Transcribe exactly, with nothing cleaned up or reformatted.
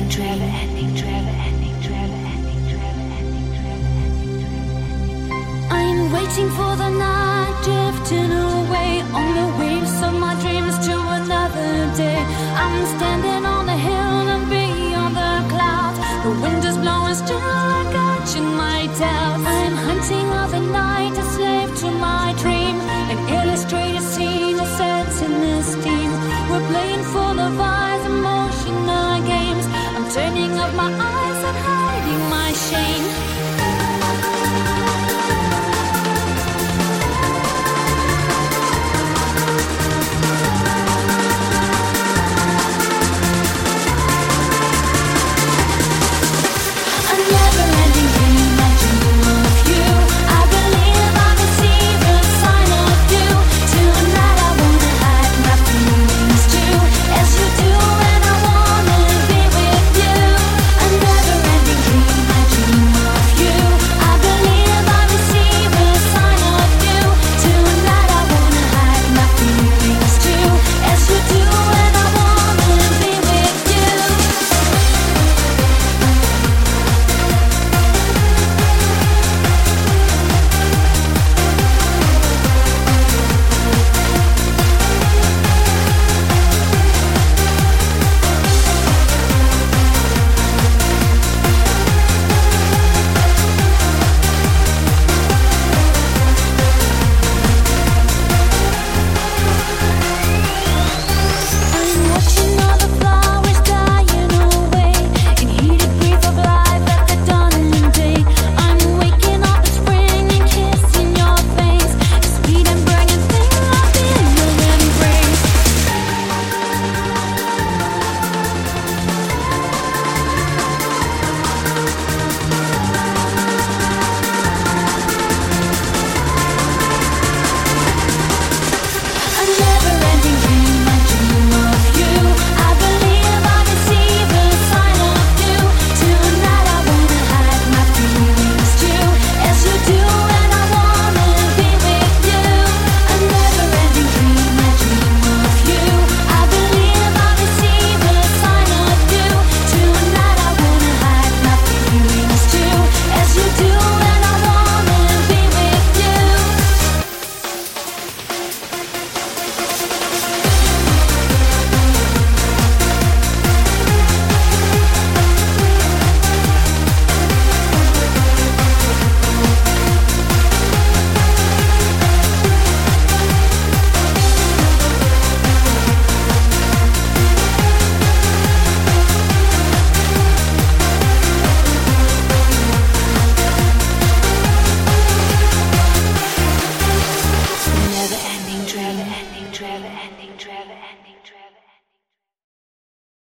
Waiting for the night, drifting away on the waves of my dreams to another day. I'm standing on the hill and beyond the clouds. The wind is blowing still, I catching my doubts. I'm hunting all the night, a slave to my dream, an alien